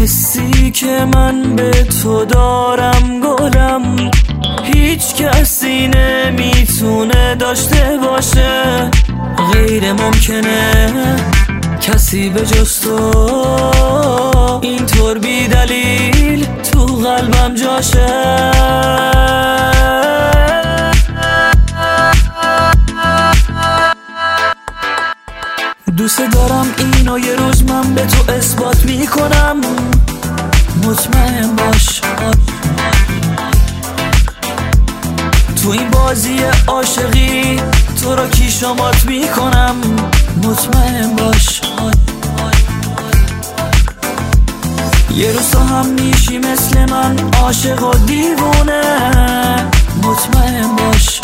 حسی که من به تو دارم گلم، هیچ کسی نمیتونه داشته باشه. غیر ممکنه کسی به جز تو اینطور بی دلیل تو قلبم جاشه. دوست دارم اینو یه روز من به تو اثبات میکنم. مطمئن باش تو این بازی عاشقی تو رو کیشامات میکنم. مطمئن باش یه روز تو هم میشی مثل من عاشق و دیوونه. مطمئن باش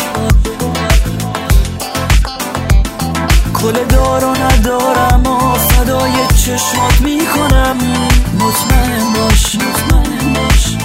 کل دار و ندارم و فدای چشمات میکنم. مطمئن باش مطمئن باش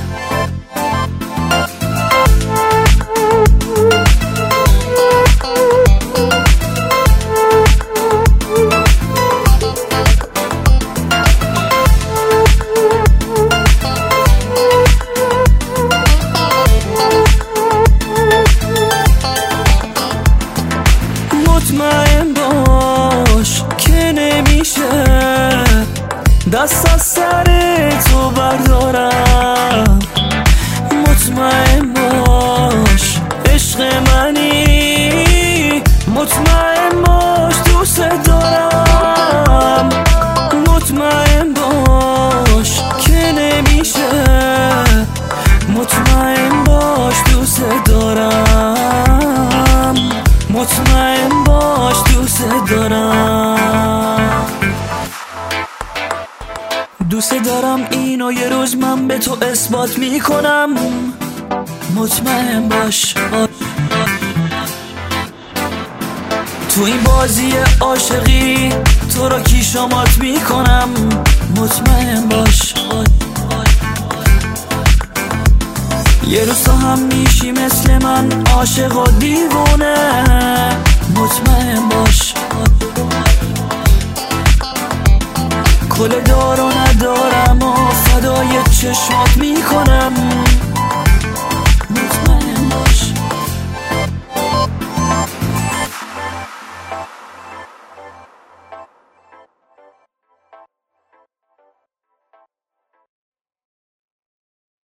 مطمئن باش که نمیشه دست از سر تو بردارم. مطمئن باش عشق منی، مطمئن باش دوست دارم. مطمئن باش که نمیشه، مطمئن باش دوست دارم. مطمئن باش دوست دارم. دوست دارم اینو یه روز من به تو اثبات میکنم. مطمئن باش تو این بازی عاشقی تو رو کیشامات میکنم. مطمئن باش یه روز تو هم میشی مثل من عاشق و دیوونه.